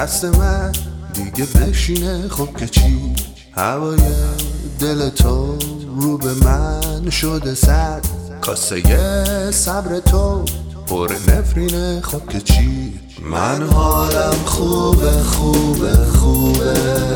دست من دیگه بشینه خب که چی؟ هوای دل تو رو به من شده سد، کاسه صبر تو پر نفرینه خب که چی؟ من حالم خوبه خوبه خوبه،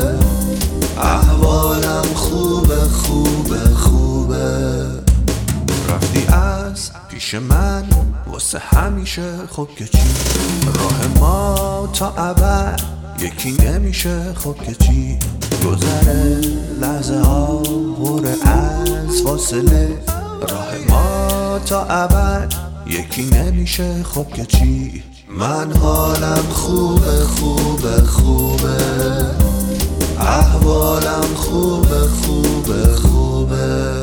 احوالم خوبه خوبه خوبه. رفتی از پیش من واسه همیشه خب که چی؟ راه ما تا ابد یکی نمیشه خب که چی؟ گذره لحظه ها پر از فاصله، راه ما تا ابد یکی نمیشه خب که چی؟ من حالم خوبه خوبه خوبه، احوالم خوبه خوبه خوبه.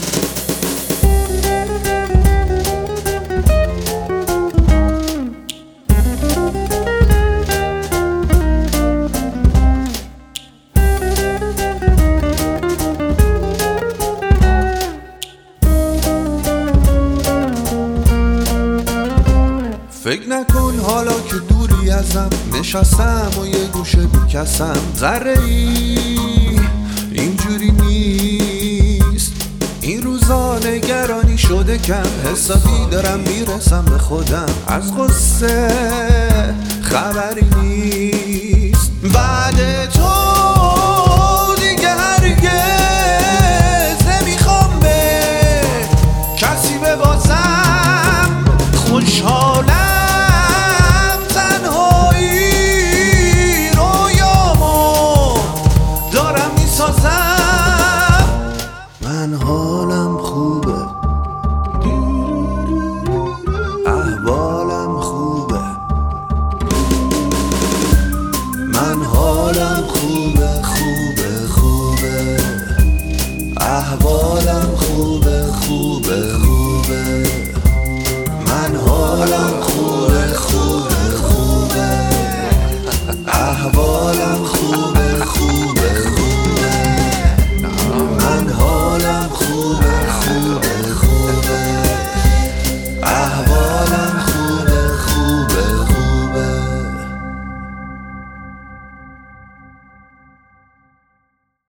فکر نکن حالا که دوری ازم، نشستم و یه گوشه بیکسم. ذره ای اینجوری نیست این روزا، نگرانی شده کم، حسابی دارم میرسم به خودم، از قصه خبری نیست. بعد تو دیگه هرگز نمیخوام به کسی ببازم، خوشحالم تنهایی رویامو دارم میسازم.